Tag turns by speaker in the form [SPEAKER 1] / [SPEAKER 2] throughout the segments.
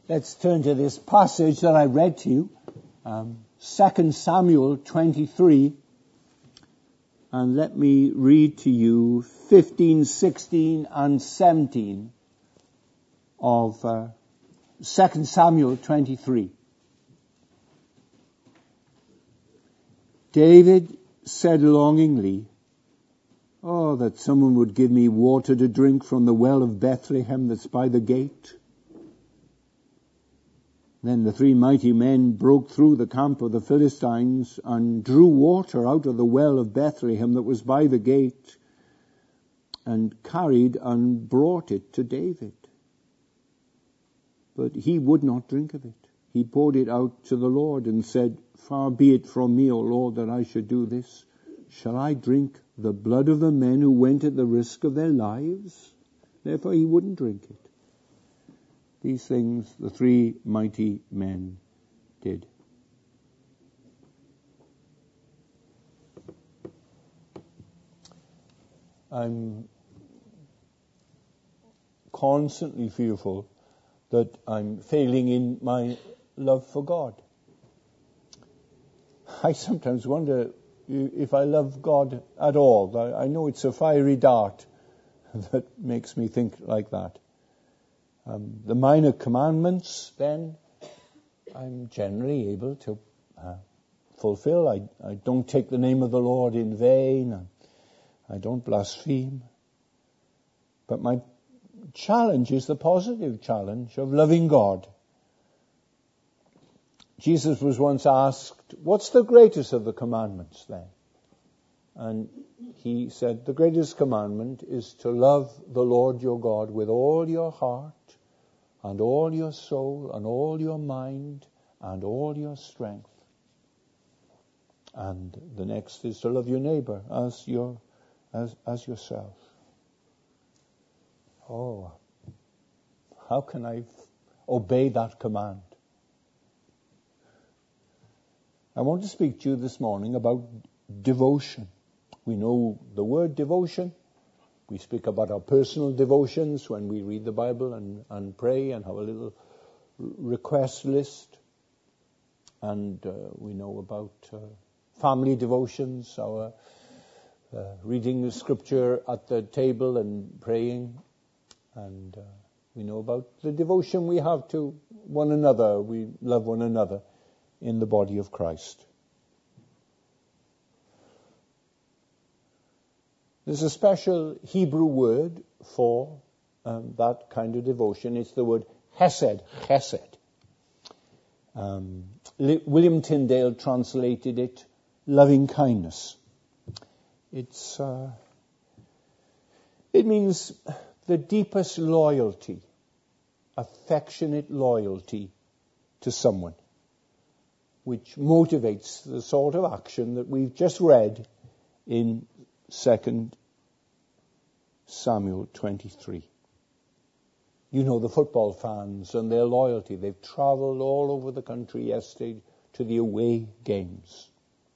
[SPEAKER 1] Let's turn to this passage that I read to you, 2 Samuel 23, and let me read to you 15, 16, and 17 of 2 Samuel 23. David said longingly, "Oh, that someone would give me water to drink from the well of Bethlehem that's by the gate." Then the three mighty men broke through the camp of the Philistines and drew water out of the well of Bethlehem that was by the gate and carried and brought it to David. But he would not drink of it. He poured it out to the Lord and said, "Far be it from me, O Lord, that I should do this. Shall I drink the blood of the men who went at the risk of their lives?" Therefore he wouldn't drink it. These things the three mighty men did. I'm constantly fearful that I'm failing in my love for God. I sometimes wonder if I love God at all. I know it's a fiery dart that makes me think like that. The minor commandments, then, I'm generally able to fulfill. I don't take the name of the Lord in vain. I don't blaspheme. But my challenge is the positive challenge of loving God. Jesus was once asked, "What's the greatest of the commandments then?" And he said, "The greatest commandment is to love the Lord your God with all your heart and all your soul and all your mind and all your strength. And the next is to love your neighbor as yourself." Oh, how can I obey that command? I want to speak to you this morning about devotion. We know the word devotion. We speak about our personal devotions when we read the Bible and pray and have a little request list. And we know about family devotions, our reading the scripture at the table and praying. And we know about the devotion we have to one another. We love one another in the body of Christ. There's a special Hebrew word for that kind of devotion. It's the word hesed, chesed. William Tyndale translated it loving kindness. It means the deepest loyalty, affectionate loyalty to someone, which motivates the sort of action that we've just read in 2 Samuel 23. You know the football fans and their loyalty. They've traveled all over the country yesterday to the away games.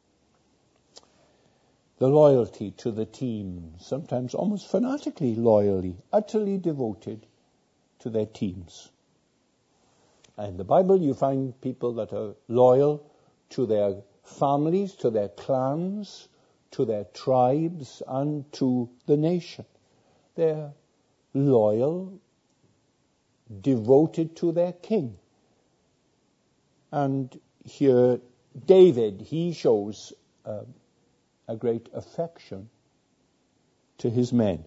[SPEAKER 1] The loyalty to the team, sometimes almost fanatically loyally, utterly devoted to their teams. And in the Bible you find people that are loyal to their families, to their clans, to their tribes, and to the nation. They're loyal, devoted to their king. And here David, he shows a great affection to his men.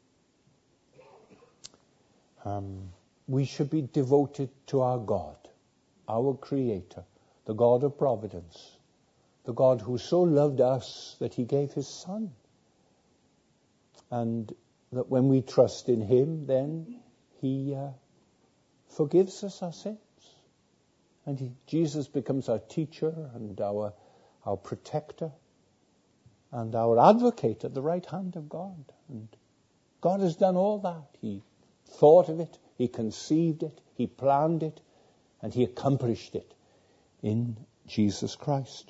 [SPEAKER 1] We should be devoted to our God, our Creator, the God of providence, the God who so loved us that he gave his Son. And that when we trust in him, then he forgives us our sins. And Jesus becomes our teacher and our protector and our advocate at the right hand of God. And God has done all that. He thought of it, he conceived it, he planned it, and he accomplished it in Jesus Christ.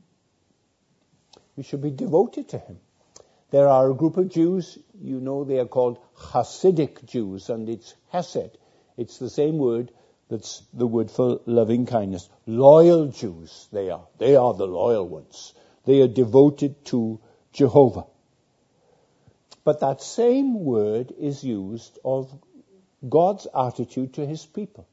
[SPEAKER 1] We should be devoted to him. There are a group of Jews, you know, they are called Hasidic Jews, and it's Hesed. It's the same word That's the word for loving kindness. Loyal Jews, they are. They are the loyal ones. They are devoted to Jehovah. But that same word is used of God's attitude to his people,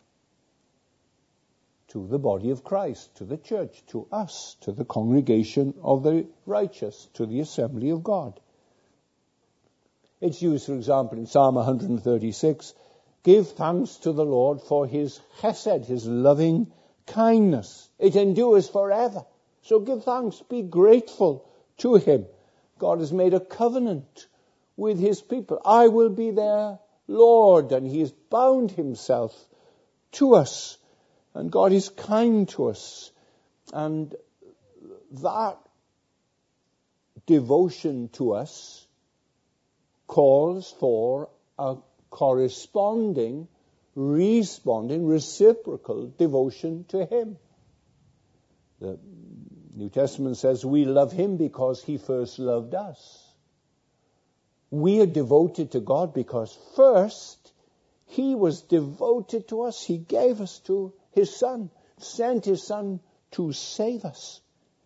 [SPEAKER 1] to the body of Christ, to the church, to us, to the congregation of the righteous, to the assembly of God. It's used, for example, in Psalm 136, give thanks to the Lord for his chesed, his loving kindness. It endures forever. So give thanks, be grateful to him. God has made a covenant with his people. I will be their Lord, and he has bound himself to us. And God is kind to us. And that devotion to us calls for a corresponding, responding, reciprocal devotion to him. The New Testament says we love him because he first loved us. We are devoted to God because first he was devoted to us. He gave us to his Son, sent his Son to save us.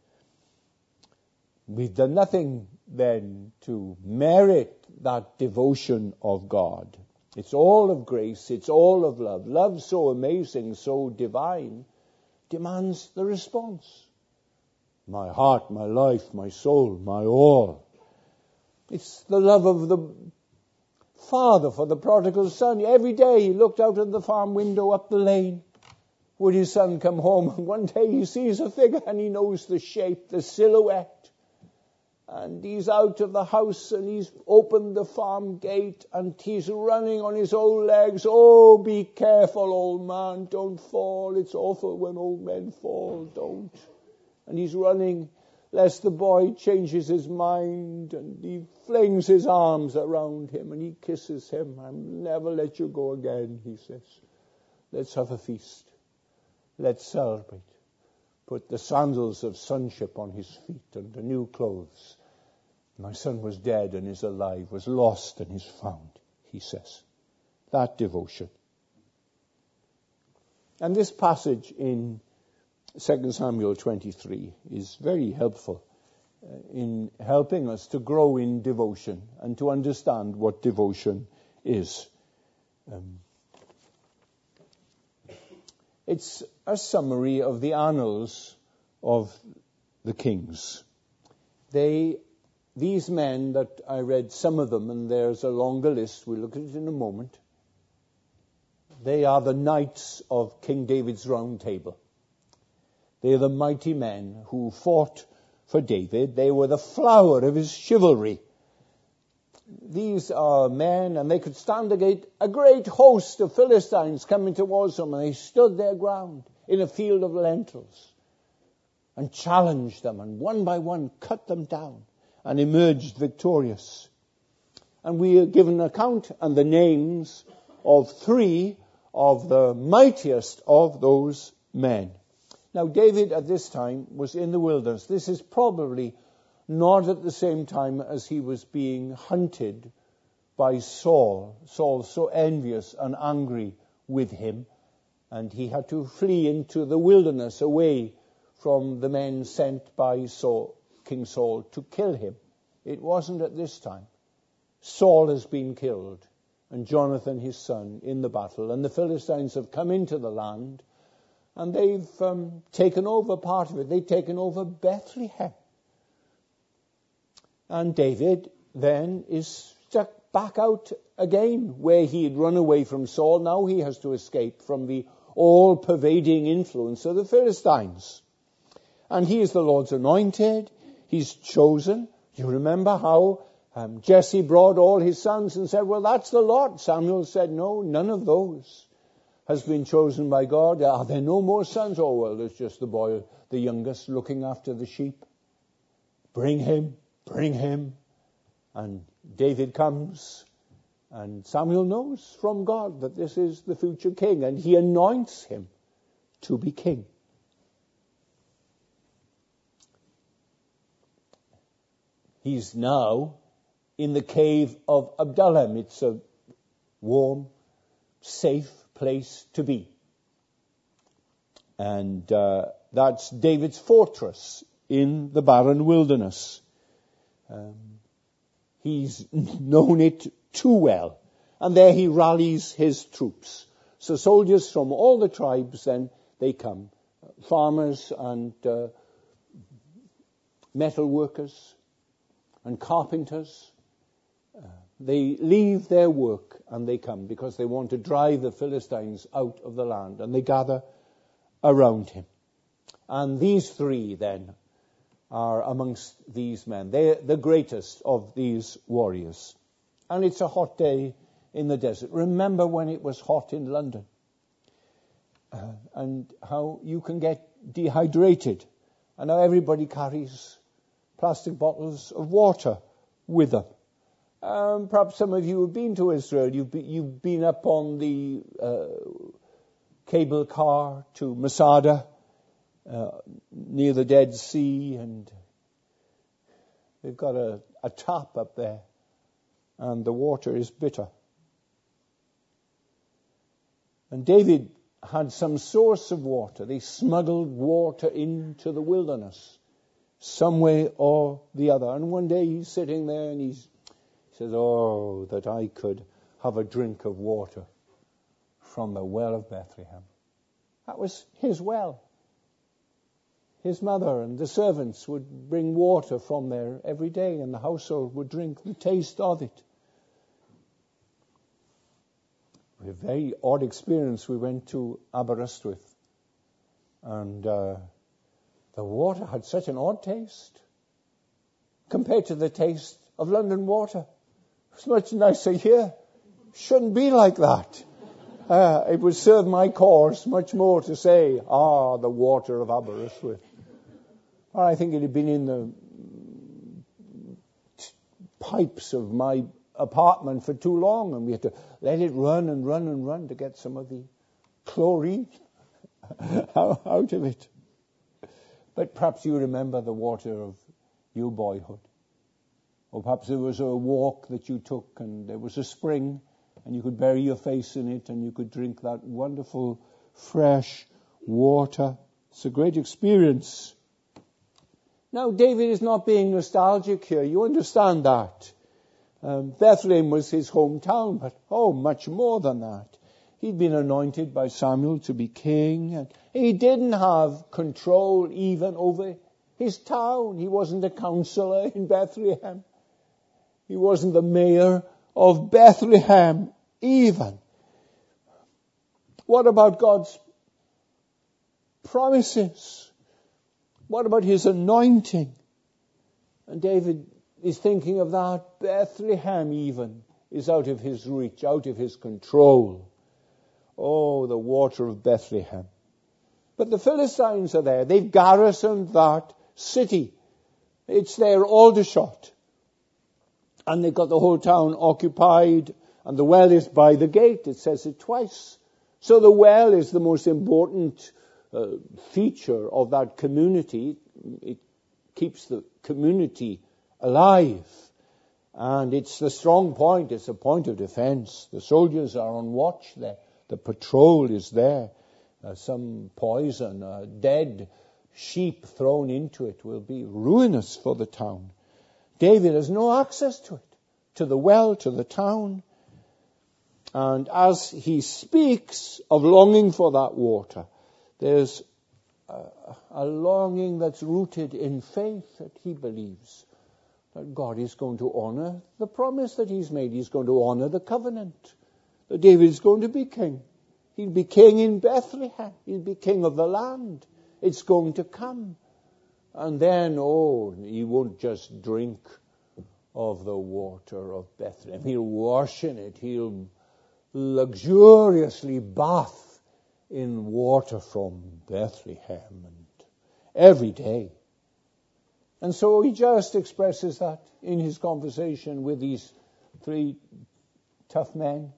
[SPEAKER 1] We've done nothing then to merit that devotion of God. It's all of grace, it's all of love. Love so amazing, so divine, demands the response. My heart, my life, my soul, my all. It's the love of the father for the prodigal son. Every day he looked out of the farm window up the lane. Would his son come home? And one day he sees a figure and he knows the shape, the silhouette. And he's out of the house and he's opened the farm gate and he's running on his old legs. Oh, be careful, old man. Don't fall. It's awful when old men fall. Don't. And he's running lest the boy changes his mind, and he flings his arms around him and he kisses him. I'll never let you go again, he says. Let's have a feast. Let's celebrate. Put the sandals of sonship on his feet and the new clothes. My son was dead and is alive, was lost and is found, he says. That devotion. And this passage in 2 Samuel 23 is very helpful in helping us to grow in devotion and to understand what devotion is. It's a summary of the annals of the kings. These men that I read, some of them, and there's a longer list, we'll look at it in a moment. They are the knights of King David's Round Table. They are the mighty men who fought for David. They were the flower of his chivalry. These are men, and they could stand against a great host of Philistines coming towards them, and they stood their ground in a field of lentils and challenged them, and one by one cut them down and emerged victorious. And we are given an account and the names of 3 of the mightiest of those men. Now, David at this time was in the wilderness. This is probably not at the same time as he was being hunted by Saul. Saul so envious and angry with him, and he had to flee into the wilderness away from the men sent by King Saul to kill him. It wasn't at this time. Saul has been killed, and Jonathan his son in the battle, and the Philistines have come into the land, and they've taken over part of it. They've taken over Bethlehem. And David then is stuck back out again where he had run away from Saul. Now he has to escape from the all-pervading influence of the Philistines. And he is the Lord's anointed. He's chosen. You remember how Jesse brought all his sons and said, well, that's the lot. Samuel said, no, none of those has been chosen by God. Are there no more sons? Oh, well, there's just the boy, the youngest, looking after the sheep. Bring him. And David comes, and Samuel knows from God that this is the future king, and he anoints him to be king. He's now in the cave of Adullam. It's a warm, safe place to be. And that's David's fortress in the barren wilderness. He's known it too well. And there he rallies his troops. So soldiers from all the tribes, then, they come. Farmers and metal workers and carpenters. They leave their work and they come because they want to drive the Philistines out of the land. And they gather around him. And these three, then, are amongst these men. They're the greatest of these warriors. And it's a hot day in the desert. Remember when it was hot in London and how you can get dehydrated, and how everybody carries plastic bottles of water with them. Perhaps some of you have been to Israel. You've been up on the cable car to Masada, near the Dead Sea, and they've got a tap up there, and the water is bitter. And David had some source of water. They smuggled water into the wilderness, some way or the other. And one day he's sitting there and he says, "Oh, that I could have a drink of water from the well of Bethlehem." That was his well. His mother and the servants would bring water from there every day, and the household would drink the taste of it. A very odd experience. We went to Aberystwyth, and the water had such an odd taste compared to the taste of London water. It's much nicer here. Shouldn't be like that. It would serve my cause much more to say, the water of Aberystwyth. I think it had been in the pipes of my apartment for too long, and we had to let it run and run and run to get some of the chlorine out of it. But perhaps you remember the water of your boyhood. Or perhaps there was a walk that you took and there was a spring and you could bury your face in it and you could drink that wonderful fresh water. It's a great experience. Now, David is not being nostalgic here. You understand that. Bethlehem was his hometown, but much more than that. He'd been anointed by Samuel to be king, and he didn't have control even over his town. He wasn't a councillor in Bethlehem. He wasn't the mayor of Bethlehem even. What about God's promises? What about his anointing? And David is thinking of that. Bethlehem even is out of his reach, out of his control. Oh, the water of Bethlehem. But the Philistines are there. They've garrisoned that city. It's their Aldershot. And they've got the whole town occupied. And the well is by the gate. It says it twice. So the well is the most important feature of that community. It keeps the community alive. And it's the strong point. It's a point of defense. The soldiers are on watch there. The patrol is there. Some poison, dead sheep thrown into it will be ruinous for the town. David has no access to it, to the well, to the town. And as he speaks of longing for that water, there's a longing that's rooted in faith that he believes that God is going to honor the promise that he's made. He's going to honor the covenant. That David is going to be king. He'll be king in Bethlehem. He'll be king of the land. It's going to come. And then, he won't just drink of the water of Bethlehem. He'll wash in it. He'll luxuriously bath in water from Bethlehem and every day. And so he just expresses that in his conversation with these three tough men.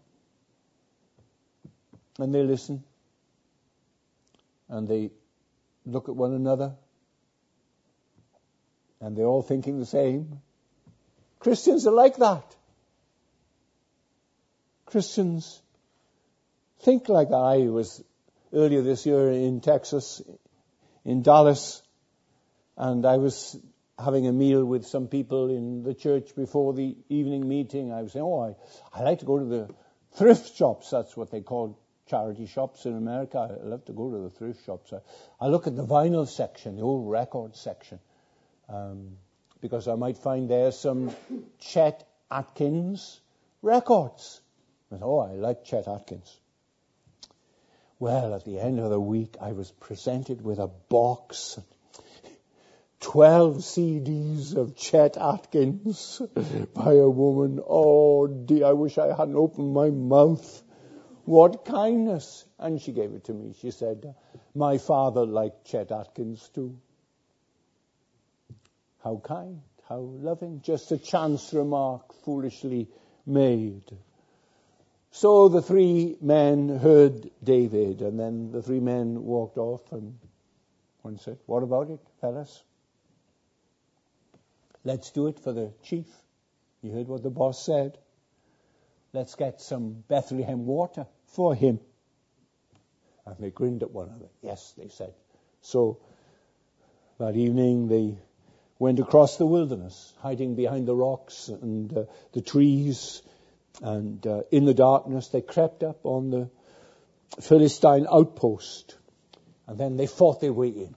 [SPEAKER 1] And they listen. And they look at one another. And they're all thinking the same. Christians are like that. Christians think like that. I was earlier this year in Texas, in Dallas, and I was having a meal with some people in the church before the evening meeting. I was saying, I like to go to the thrift shops. That's what they call charity shops in America. I love to go to the thrift shops. I look at the vinyl section, the old record section, because I might find there some Chet Atkins records. I like Chet Atkins. Well, at the end of the week, I was presented with a box, 12 CDs of Chet Atkins by a woman. Oh, dear, I wish I hadn't opened my mouth. What kindness. And she gave it to me. She said, my father liked Chet Atkins too. How kind, how loving. Just a chance remark, foolishly made. So the three men heard David, and then the three men walked off, and one said, what about it, fellas? Let's do it for the chief. You heard what the boss said. Let's get some Bethlehem water for him. And they grinned at one another. Yes, they said. So that evening they went across the wilderness, hiding behind the rocks and the trees. And in the darkness they crept up on the Philistine outpost. And then they fought their way in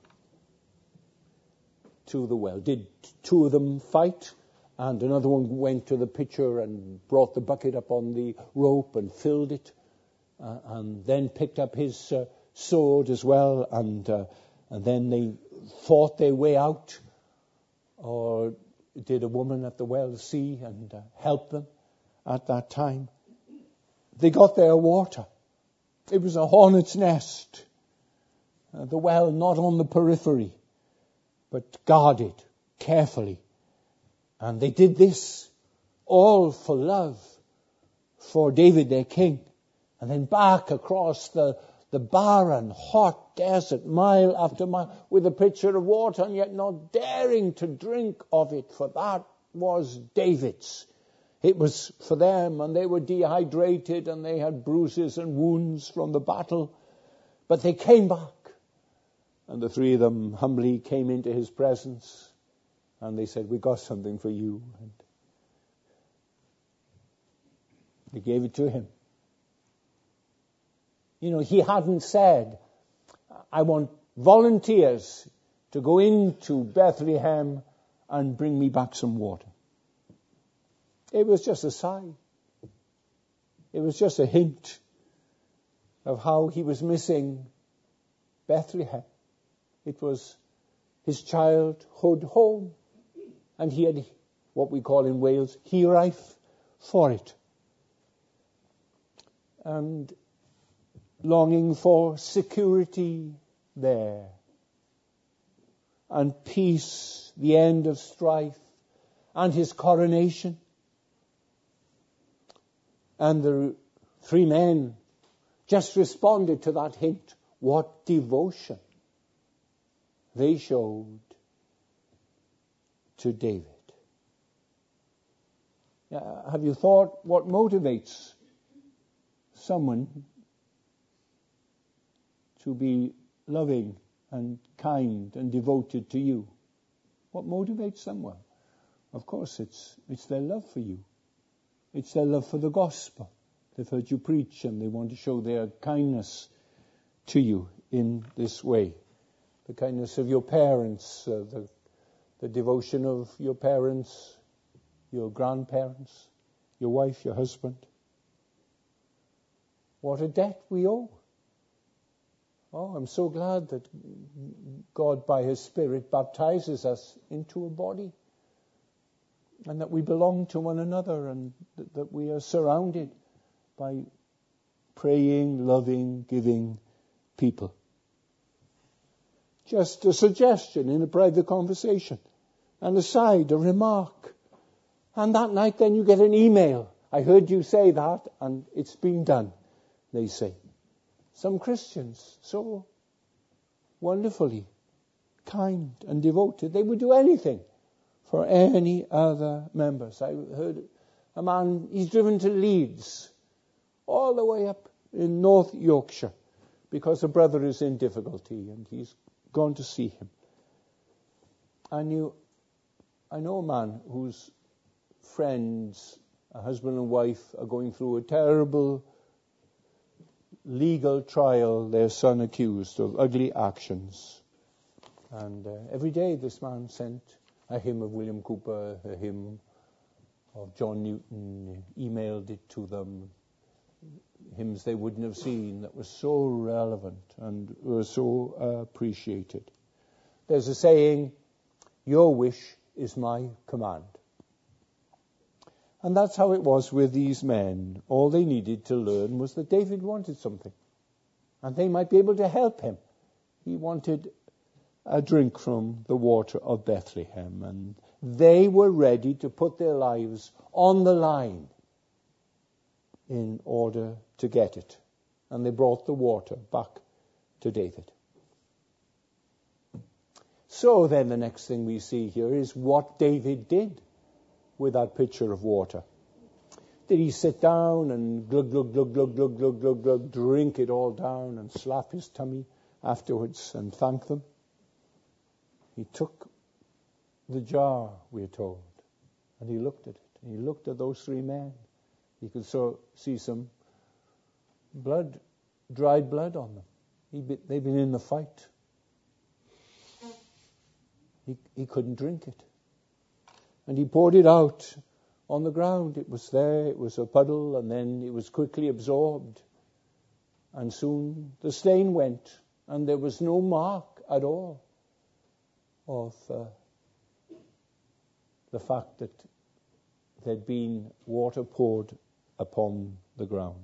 [SPEAKER 1] to the well. Did two of them fight? And another one went to the pitcher and brought the bucket up on the rope and filled it. And then picked up his sword as well. And then they fought their way out. Or did a woman at the well see and help them at that time? They got their water. It was a hornet's nest. The well not on the periphery, but guarded carefully. And they did this all for love for David, their king. And then back across the barren, hot desert, mile after mile, with a pitcher of water, and yet not daring to drink of it, for that was David's. It was for them, and they were dehydrated, and they had bruises and wounds from the battle. But they came back, and the three of them humbly came into his presence, and they said, we got something for you. And they gave it to him. You know, he hadn't said, I want volunteers to go into Bethlehem and bring me back some water. It was just a sign. It was just a hint of how he was missing Bethlehem. It was his childhood home. And he had what we call in Wales, hiraeth for it. And longing for security there. And peace, the end of strife, and his coronation. And the three men just responded to that hint. What devotion they showed to David. Have you thought what motivates someone to be loving and kind and devoted to you? What motivates someone? Of course, it's their love for you. It's their love for the gospel. They've heard you preach and they want to show their kindness to you in this way. The kindness of your parents, the devotion of your parents, your grandparents, your wife, your husband. What a debt we owe. Oh, I'm so glad that God, by His Spirit, baptizes us into a body. And that we belong to one another, and that we are surrounded by praying, loving, giving people. Just a suggestion in a private conversation. An aside, a remark. And that night then you get an email. I heard you say that, and it's been done, they say. Some Christians, so wonderfully kind and devoted, they would do anything for any other members. I heard a man, he's driven to Leeds, all the way up in North Yorkshire, because a brother is in difficulty and he's gone to see him. I know a man whose friends, a husband and wife, are going through a terrible legal trial, their son accused of ugly actions. And every day this man sent a hymn of William Cooper, a hymn of John Newton, emailed it to them, hymns they wouldn't have seen that were so relevant and were so appreciated. There's a saying, your wish is my command. And that's how it was with these men. All they needed to learn was that David wanted something, and they might be able to help him. He wanted a drink from the water of Bethlehem, and they were ready to put their lives on the line in order to get it. And they brought the water back to David. So then the next thing we see here is what David did with that pitcher of water. Did he sit down and glug, glug, glug, glug, glug, glug, glug, glug, drink it all down and slap his tummy afterwards and thank them? He took the jar, we're told, and he looked at it. And he looked at those three men. He could see some blood, dried blood on them. They'd been in the fight. He couldn't drink it. And he poured it out on the ground. It was there, it was a puddle, and then it was quickly absorbed. And soon the stain went, and there was no mark at all of the fact that there'd been water poured upon the ground.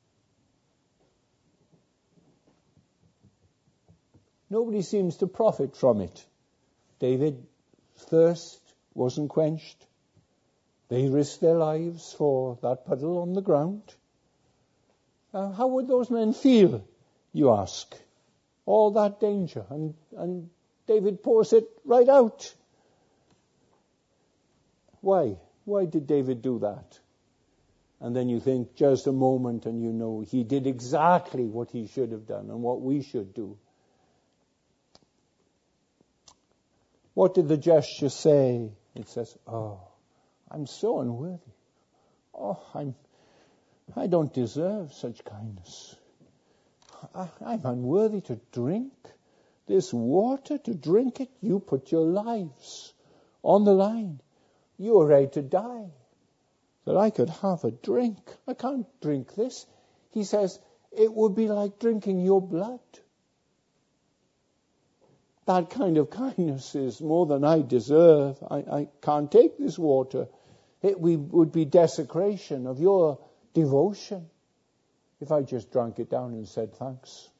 [SPEAKER 1] Nobody seems to profit from it. David's thirst wasn't quenched. They risked their lives for that puddle on the ground. How would those men feel, you ask? All that danger, and David pours it right out. Why? Why did David do that? And then you think just a moment and you know he did exactly what he should have done and what we should do. What did the gesture say? It says, oh, I'm so unworthy. Oh, I don't deserve such kindness. I'm unworthy to drink this water, to drink it. You put your lives on the line. You are ready to die, that I could have a drink. I can't drink this. He says, it would be like drinking your blood. That kind of kindness is more than I deserve. I can't take this water. It would be desecration of your devotion if I just drank it down and said thanks.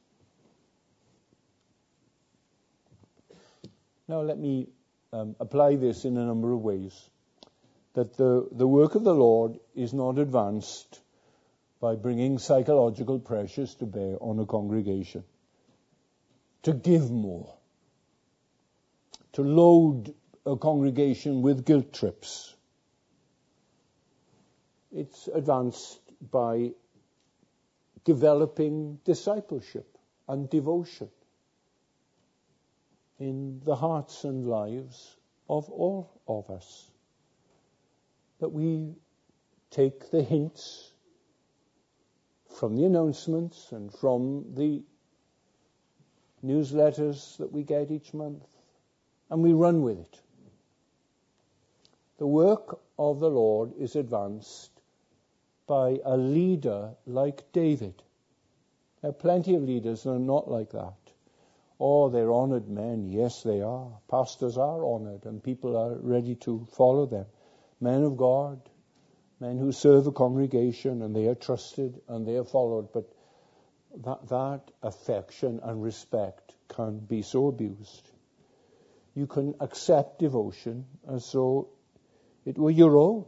[SPEAKER 1] Now let me apply this in a number of ways. That the work of the Lord is not advanced by bringing psychological pressures to bear on a congregation. To give more. To load a congregation with guilt trips. It's advanced by developing discipleship and devotion in the hearts and lives of all of us. That we take the hints from the announcements and from the newsletters that we get each month, and we run with it. The work of the Lord is advanced by a leader like David. There are plenty of leaders that are not like that. Oh, they're honored men. Yes, they are. Pastors are honored, and people are ready to follow them. Men of God, men who serve a congregation, and they are trusted and they are followed. But that affection and respect can be so abused. You can accept devotion as though it were your own,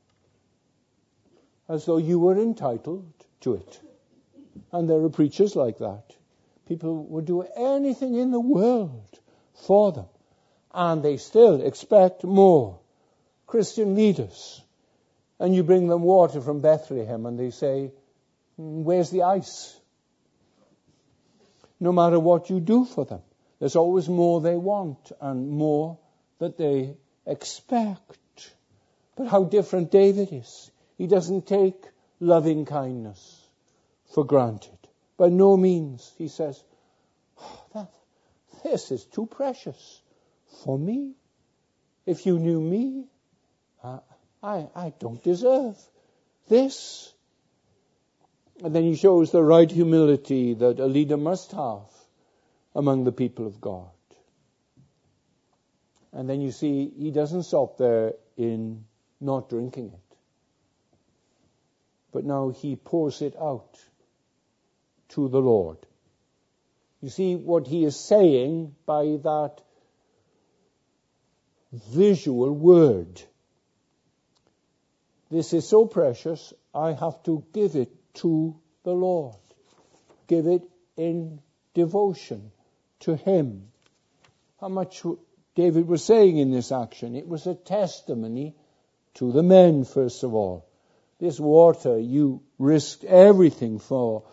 [SPEAKER 1] as though you were entitled to it. And there are preachers like that. People would do anything in the world for them, and they still expect more. Christian leaders, and you bring them water from Bethlehem, and they say, where's the ice? no matter what you do for them. There's always more they want and more that they expect. But how different David is. He doesn't take loving kindness for granted. By no means. He says, this is too precious for me. If you knew me, I don't deserve this. And then he shows the right humility that a leader must have among the people of God. And then you see, he doesn't stop there in not drinking it. But now he pours it out to the Lord. You see what he is saying by that visual word. This is so precious, I have to give it to the Lord. Give it in devotion to him. How much David was saying in this action. It was a testimony to the men, first of all. This water you risked everything for.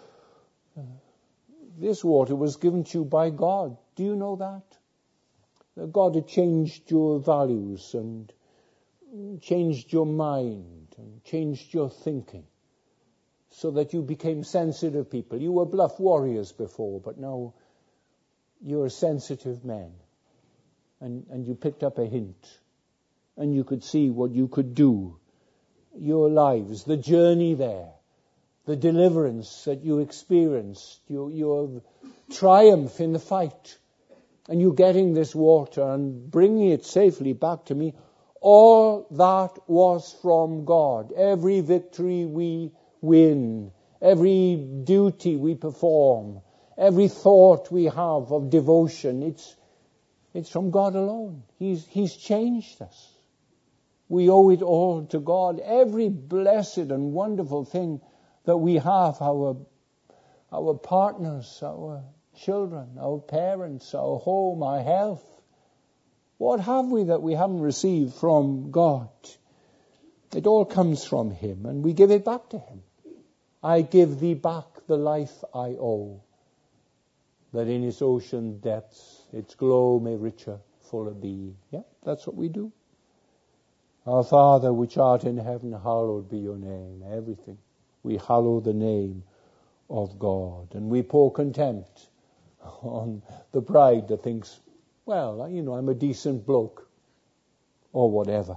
[SPEAKER 1] This water was given to you by God. Do you know that? That God had changed your values and changed your mind and changed your thinking so that you became sensitive people. You were bluff warriors before, but now you're sensitive men. And you picked up a hint. And you could see what you could do. Your lives, the journey there, the deliverance that you experienced, your triumph in the fight, and you getting this water and bringing it safely back to me, all that was from God. Every victory we win, every duty we perform, every thought we have of devotion, it's from God alone. He's changed us. We owe it all to God. Every blessed and wonderful thing that we have, our partners, our children, our parents, our home, our health. What have we that we haven't received from God? It all comes from him, and we give it back to him. I give thee back the life I owe, that in its ocean depths its glow may richer full of thee. Yeah, that's what we do. Our Father which art in heaven, hallowed be your name. Everything. We hallow the name of God. And we pour contempt on the pride that thinks, well, I'm a decent bloke. Or whatever.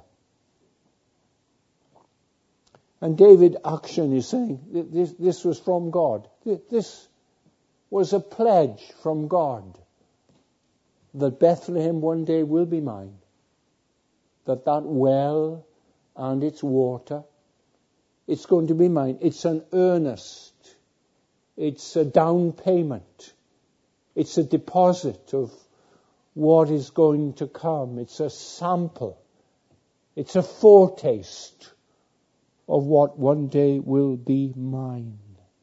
[SPEAKER 1] And David's action is saying, this was from God. This was a pledge from God that Bethlehem one day will be mine. That well and its water, it's going to be mine. It's an earnest. It's a down payment. It's a deposit of what is going to come. It's a sample. It's a foretaste of what one day will be mine.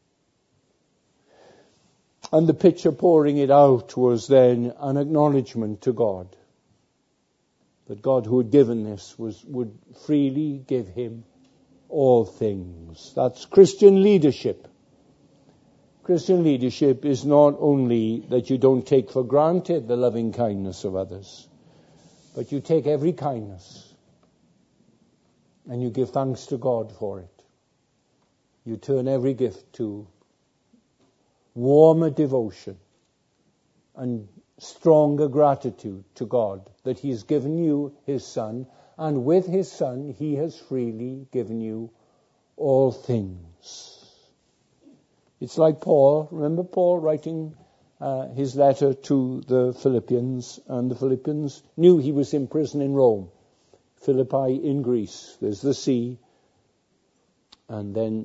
[SPEAKER 1] And the picture pouring it out was then an acknowledgement to God. That God who had given this would freely give him all things. That's Christian leadership. Christian leadership is not only that you don't take for granted the loving kindness of others, but you take every kindness and you give thanks to God for it. You turn every gift to warmer devotion and stronger gratitude to God that he's given you his Son, and with his Son he has freely given you all things. It's like Paul. Remember Paul writing his letter to the Philippians, and the Philippians knew he was in prison in Rome. Philippi in Greece. There's the sea, and then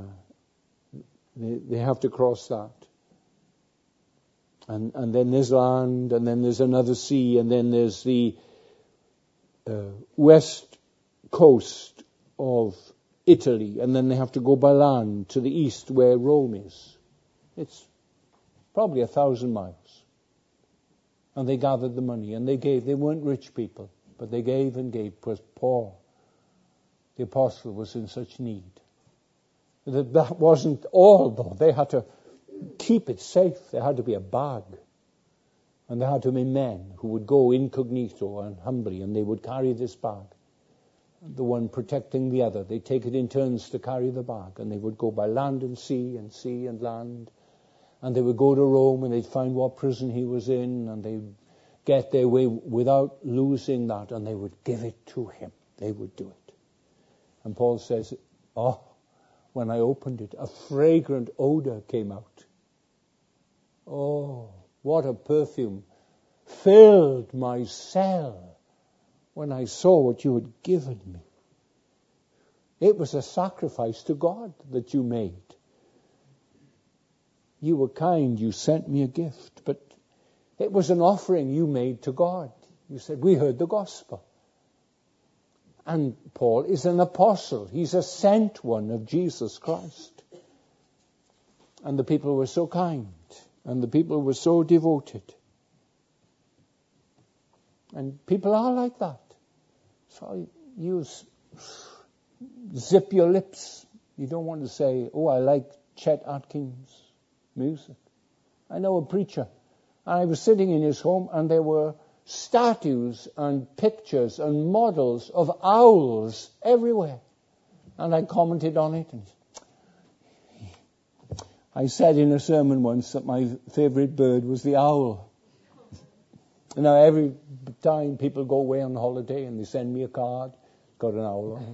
[SPEAKER 1] they have to cross that. And then there's land, and then there's another sea, and then there's the west coast of Italy, and then they have to go by land to the east where Rome is. It's probably 1,000 miles. And they gathered the money, and they gave. They weren't rich people, but they gave and gave, because Paul, the apostle, was in such need. That wasn't all, though. They had to keep it safe, there had to be a bag. And there had to be men who would go incognito and humbly, and they would carry this bag. The one protecting the other. They'd take it in turns to carry the bag, and they would go by land and sea and land. And they would go to Rome, and they'd find what prison he was in, and they'd get their way without losing that, and they would give it to him. They would do it. And Paul says, when I opened it, a fragrant odor came out. Oh, what a perfume filled my cell when I saw what you had given me. It was a sacrifice to God that you made. You were kind, you sent me a gift, but it was an offering you made to God. You said, we heard the gospel. And Paul is an apostle. He's a sent one of Jesus Christ. And the people were so kind. And the people were so devoted. And people are like that. So you zip your lips. You don't want to say, I like Chet Atkins music. I know a preacher. I was sitting in his home, and there were statues and pictures and models of owls everywhere. And I commented on it. And I said in a sermon once that my favorite bird was the owl. And now every time people go away on holiday and they send me a card, got an owl on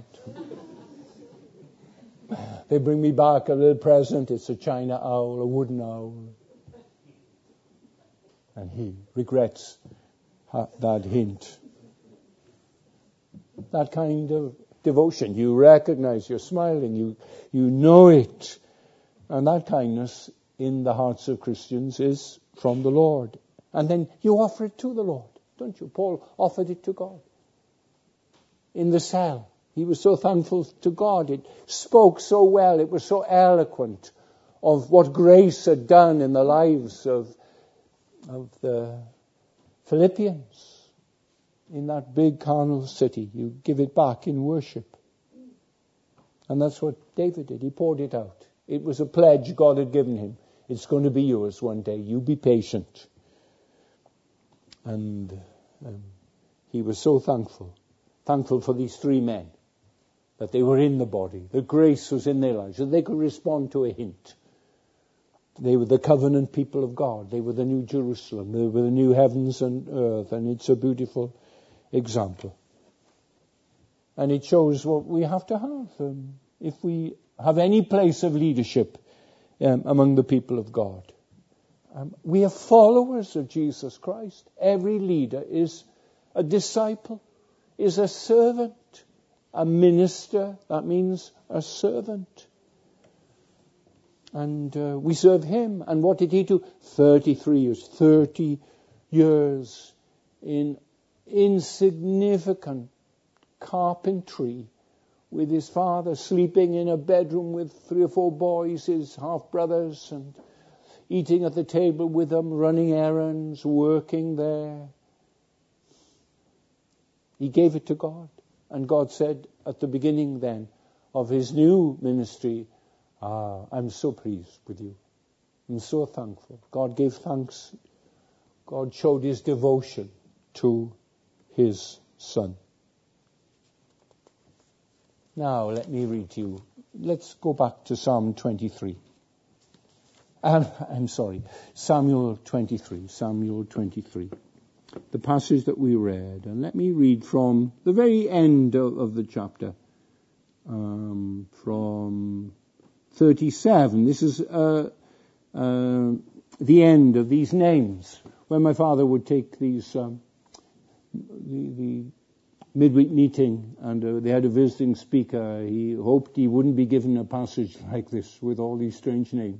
[SPEAKER 1] it. They bring me back a little present. It's a china owl, a wooden owl. And he regrets that hint. That kind of devotion. You recognize, you're smiling, you know it. And that kindness in the hearts of Christians is from the Lord. And then you offer it to the Lord, don't you? Paul offered it to God. In the cell, he was so thankful to God. It spoke so well. It was so eloquent of what grace had done in the lives of the Philippians in that big carnal city. You give it back in worship. And that's what David did. He poured it out. It was a pledge God had given him. It's going to be yours one day. You be patient. And he was so thankful. Thankful for these three men. That they were in the body. The grace was in their lives. That they could respond to a hint. They were the covenant people of God. They were the new Jerusalem. They were the new heavens and earth. And it's a beautiful example. And it shows what we have to have. If we have any place of leadership among the people of God. We are followers of Jesus Christ. Every leader is a disciple, is a servant, a minister. That means a servant. And we serve him. And what did he do? 33 years. 30 years in insignificant carpentry with his father, sleeping in a bedroom with 3 or 4 boys, his half-brothers, and eating at the table with them, running errands, working there. He gave it to God. And God said at the beginning then of his new ministry, I'm so pleased with you. I'm so thankful. God gave thanks. God showed his devotion to his son. Now, let me read to you. Let's go back to Psalm 23. Samuel 23. Samuel 23. The passage that we read. And let me read from the very end of the chapter. From 37. This is the end of these names. When my father would take these, the midweek meeting, and they had a visiting speaker, he hoped he wouldn't be given a passage like this with all these strange names.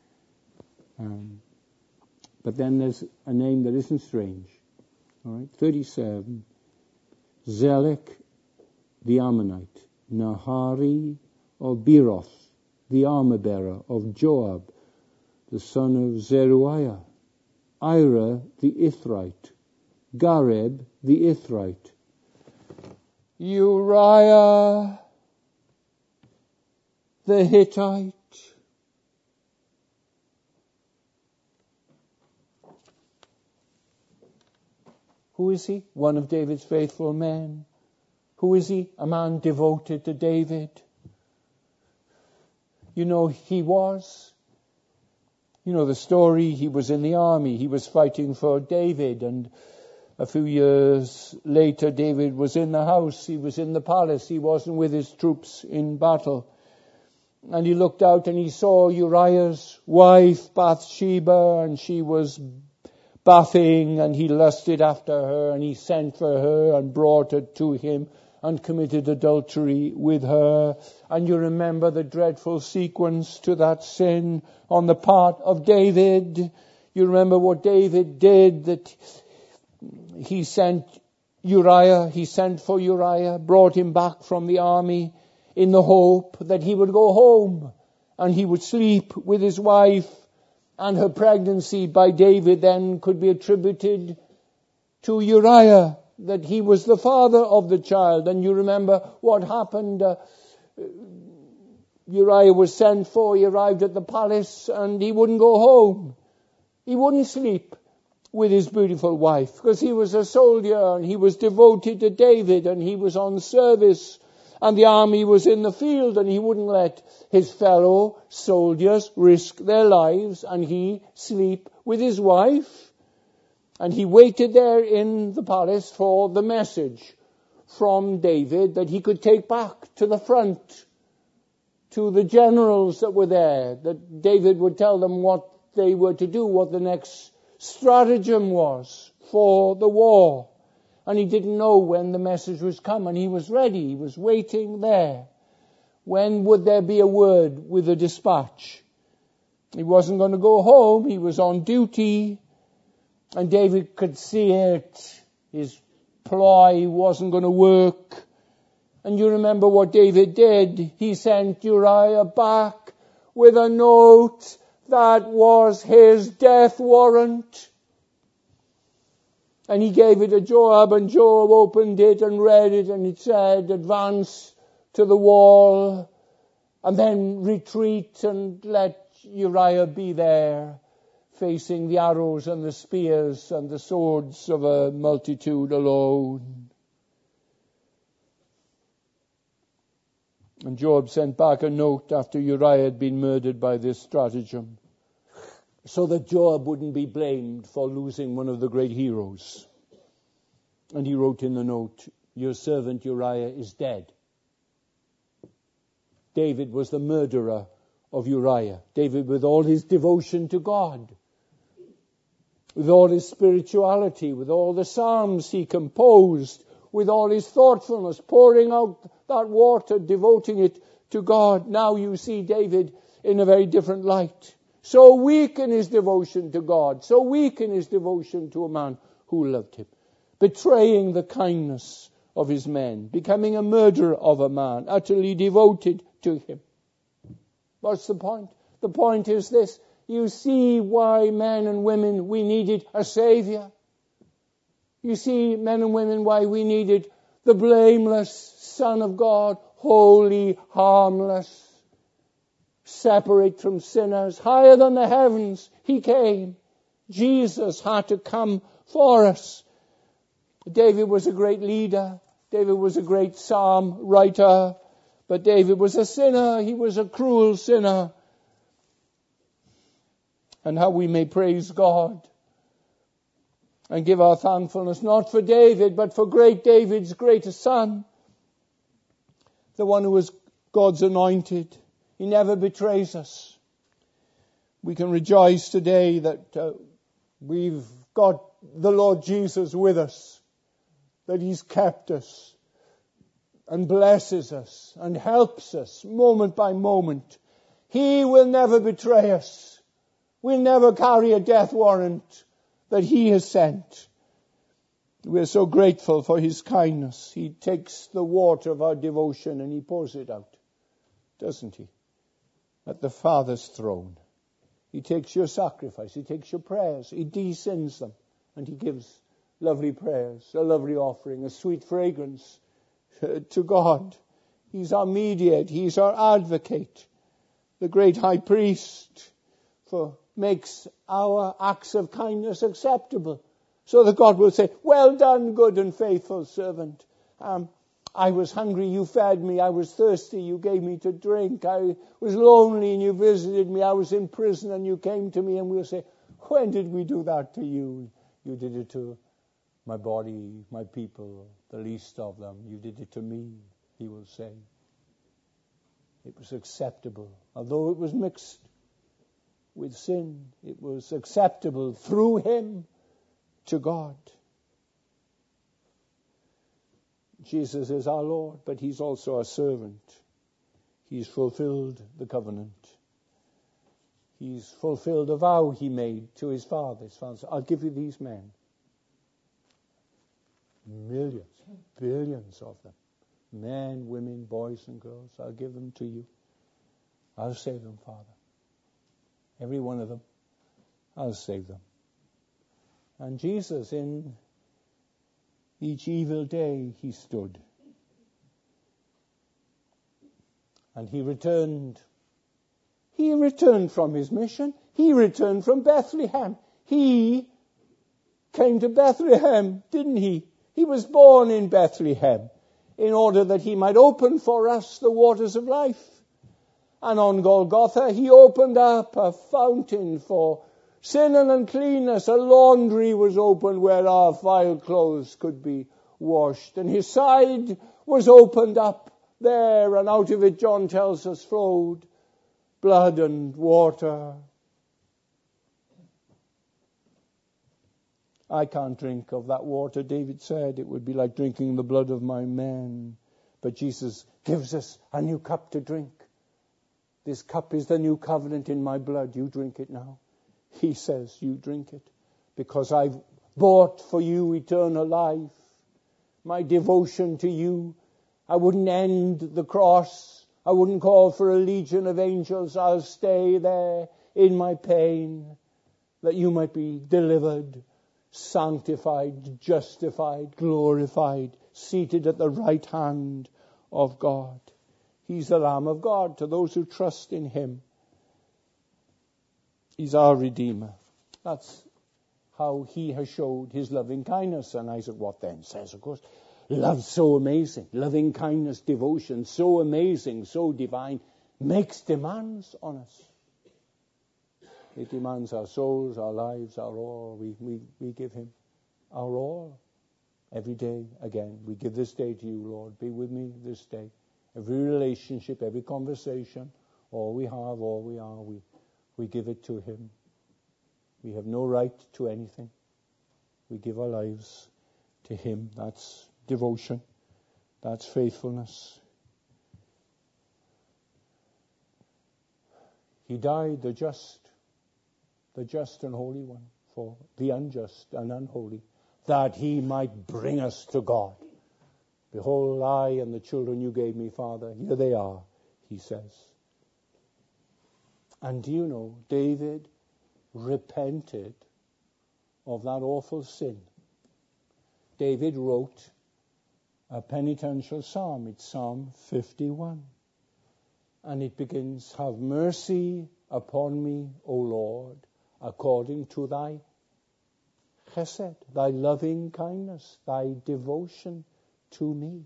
[SPEAKER 1] But then there's a name that isn't strange. All right, 37. Zelek the Ammonite, Nahari of Beeroth, the armor-bearer of Joab, the son of Zeruiah, Ira the Ithrite, Gareb the Ithrite, Uriah the Hittite, Who is he? One of David's faithful men. Who is he? A man devoted to David. You know, he was. You know the story. He was in the army. He was fighting for David. And a few years later, David was in the house. He was in the palace. He wasn't with his troops in battle. And he looked out and he saw Uriah's wife, Bathsheba, and she was bathing, and he lusted after her, and he sent for her and brought her to him and committed adultery with her. And you remember the dreadful sequence to that sin on the part of David. You remember what David did, that he sent for Uriah, brought him back from the army in the hope that he would go home and he would sleep with his wife, and her pregnancy by David then could be attributed to Uriah, that he was the father of the child. And you remember what happened. Uriah was sent for. He arrived at the palace and he wouldn't go home. He wouldn't sleep with his beautiful wife because he was a soldier and he was devoted to David and he was on service. And the army was in the field, and he wouldn't let his fellow soldiers risk their lives, and he sleep with his wife. And he waited there in the palace for the message from David that he could take back to the front, to the generals that were there, that David would tell them what they were to do, what the next stratagem was for the war. And he didn't know when the message was coming. He was ready. He was waiting there. When would there be a word with a dispatch? He wasn't going to go home. He was on duty. And David could see it. His ploy wasn't going to work. And you remember what David did. He sent Uriah back with a note that was his death warrant. And he gave it to Joab, and Joab opened it and read it, and it said, advance to the wall, and then retreat and let Uriah be there, facing the arrows and the spears and the swords of a multitude alone. And Joab sent back a note after Uriah had been murdered by this stratagem, so that Joab wouldn't be blamed for losing one of the great heroes. And he wrote in the note, your servant Uriah is dead. David was the murderer of Uriah. David, with all his devotion to God, with all his spirituality, with all the psalms he composed, with all his thoughtfulness, pouring out that water, devoting it to God. Now you see David in a very different light. So weak in his devotion to God, so weak in his devotion to a man who loved him, betraying the kindness of his men, becoming a murderer of a man, utterly devoted to him. What's the point? The point is this. You see why men and women, we needed a Savior. You see, men and women, why we needed the blameless Son of God, holy, harmless, separate from sinners, higher than the heavens. He came. Jesus had to come for us. David was a great leader. David was a great psalm writer. But David was a sinner. He was a cruel sinner. And how we may praise God and give our thankfulness, not for David, but for great David's greatest son, the one who was God's anointed. He never betrays us. We can rejoice today that we've got the Lord Jesus with us, that He's kept us and blesses us and helps us moment by moment. He will never betray us. We'll never carry a death warrant that He has sent. We're so grateful for His kindness. He takes the water of our devotion and He pours it out, doesn't He? At the Father's throne. He takes your sacrifice. He takes your prayers. He descends them. And He gives lovely prayers, a lovely offering, a sweet fragrance to God. He's our mediator. He's our advocate. The great high priest makes our acts of kindness acceptable. So that God will say, well done, good and faithful servant. I was hungry, you fed me. I was thirsty, you gave me to drink. I was lonely and you visited me. I was in prison and you came to me. And we'll say, when did we do that to you? You did it to my body, my people, the least of them. You did it to me, he will say. It was acceptable. Although it was mixed with sin, it was acceptable through him to God. Jesus is our Lord, but he's also a servant. He's fulfilled the covenant. He's fulfilled a vow he made to his father. His father said, I'll give you these men. Millions, billions of them. Men, women, boys and girls. I'll give them to you. I'll save them, Father. Every one of them. I'll save them. And Jesus, in each evil day, he stood. And he returned. He returned from his mission. He returned from Bethlehem. He came to Bethlehem, didn't he? He was born in Bethlehem in order that he might open for us the waters of life. And on Golgotha, he opened up a fountain for sin and uncleanness. A laundry was opened where our vile clothes could be washed. And his side was opened up there, and out of it, John tells us, flowed blood and water. I can't drink of that water, David said. It would be like drinking the blood of my men. But Jesus gives us a new cup to drink. This cup is the new covenant in my blood. You drink it now. He says, you drink it. Because I've bought for you eternal life. My devotion to you. I wouldn't end the cross. I wouldn't call for a legion of angels. I'll stay there in my pain. That you might be delivered, sanctified, justified, glorified, seated at the right hand of God. He's the Lamb of God to those who trust in him. He's our Redeemer. That's how he has showed his loving kindness. And Isaac Watt then says, of course, love so amazing, loving kindness, devotion so amazing, so divine, makes demands on us. It demands our souls, our lives, our all. We give him our all every day again. We give this day to you, Lord. Be with me this day. Every relationship, every conversation, all we have, all we are, we give it to him. We have no right to anything. We give our lives to him. That's devotion. That's faithfulness. He died, the just and holy one, for the unjust and unholy, that he might bring us to God. Behold, I and the children you gave me, Father, here they are, he says. And do you know, David repented of that awful sin. David wrote a penitential psalm. It's Psalm 51. And it begins, have mercy upon me, O Lord, according to thy chesed, thy loving kindness, thy devotion to me.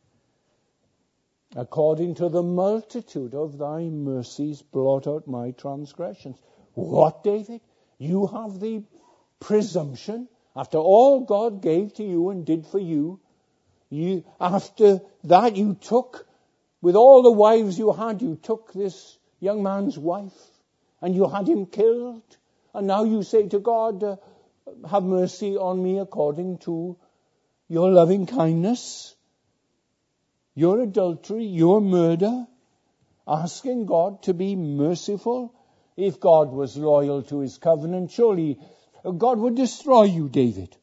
[SPEAKER 1] According to the multitude of thy mercies, blot out my transgressions. What, David? You have the presumption, after all God gave to you and did for you, after that you took, with all the wives you had, you took this young man's wife and you had him killed. And now you say to God, have mercy on me according to your loving kindness, your adultery, your murder, asking God to be merciful. If God was loyal to his covenant, surely God would destroy you, David.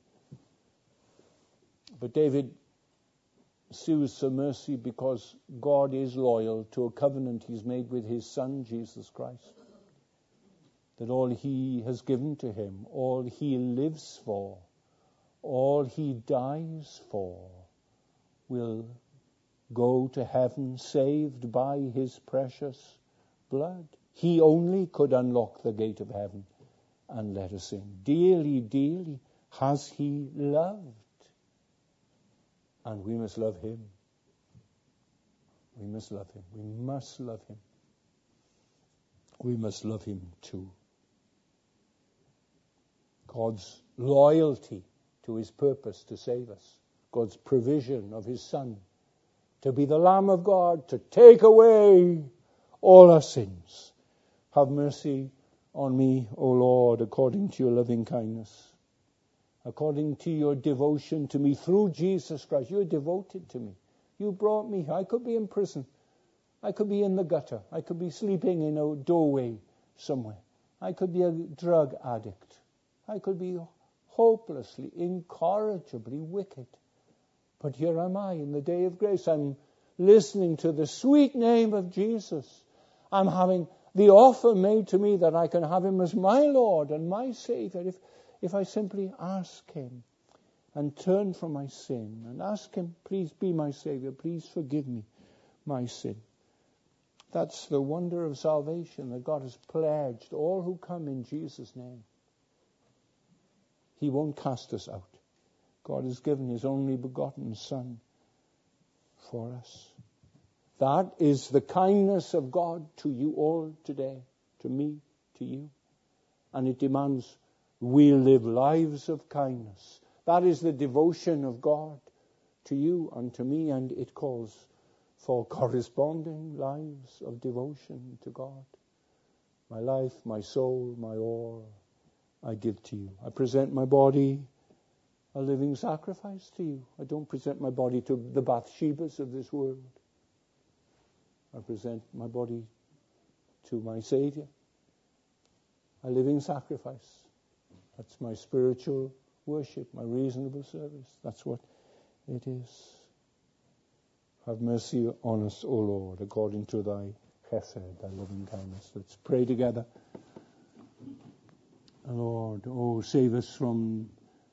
[SPEAKER 1] But David sues for mercy because God is loyal to a covenant he's made with his Son, Jesus Christ. That all he has given to him, all he lives for, all he dies for, will go to heaven saved by his precious blood. He only could unlock the gate of heaven and let us in. Dearly, dearly has he loved? And we must love him. We must love him. We must love him. We must love him too. God's loyalty to his purpose to save us. God's provision of his Son to be the Lamb of God, to take away all our sins. Have mercy on me, O Lord, according to your loving kindness, according to your devotion to me through Jesus Christ. You're devoted to me. You brought me. I could be in prison. I could be in the gutter. I could be sleeping in a doorway somewhere. I could be a drug addict. I could be hopelessly, incorrigibly wicked. But here am I in the day of grace. I'm listening to the sweet name of Jesus. I'm having the offer made to me that I can have him as my Lord and my Savior if I simply ask him and turn from my sin and ask him, please be my Savior, please forgive me my sin. That's the wonder of salvation, that God has pledged all who come in Jesus' name. He won't cast us out. God has given his only begotten Son for us. That is the kindness of God to you all today, to me, to you. And it demands we live lives of kindness. That is the devotion of God to you and to me, and it calls for corresponding lives of devotion to God. My life, my soul, my all, I give to you. I present my body a living sacrifice to you. I don't present my body to the Bathshebas of this world. I present my body to my Savior, a living sacrifice. That's my spiritual worship, my reasonable service. That's what it is. Have mercy on us, O Lord, according to thy chesed, thy loving kindness. Let's pray together. Lord, save us from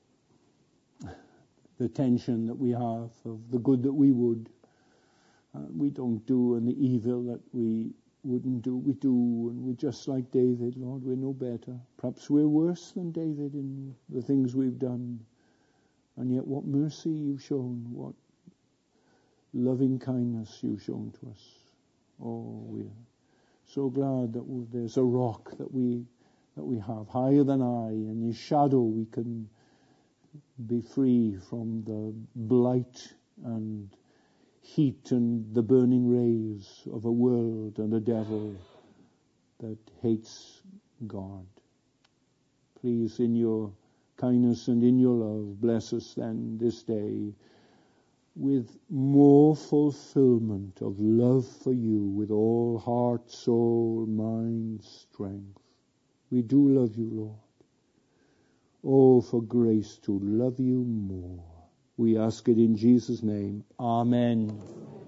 [SPEAKER 1] the tension that we have of the good that we would. We don't do, and the evil that we wouldn't do, we do. And we're just like David, Lord. We're no better. Perhaps we're worse than David in the things we've done. And yet what mercy you've shown, what loving kindness you've shown to us. Oh, we're so glad that there's a rock that we have higher than I. In his shadow we can be free from the blight and heat and the burning rays of a world and a devil that hates God. Please, in your kindness and in your love, bless us then this day with more fulfillment of love for you with all heart, soul, mind, strength. We do love you, Lord. Oh, for grace to love you more. We ask it in Jesus' name. Amen.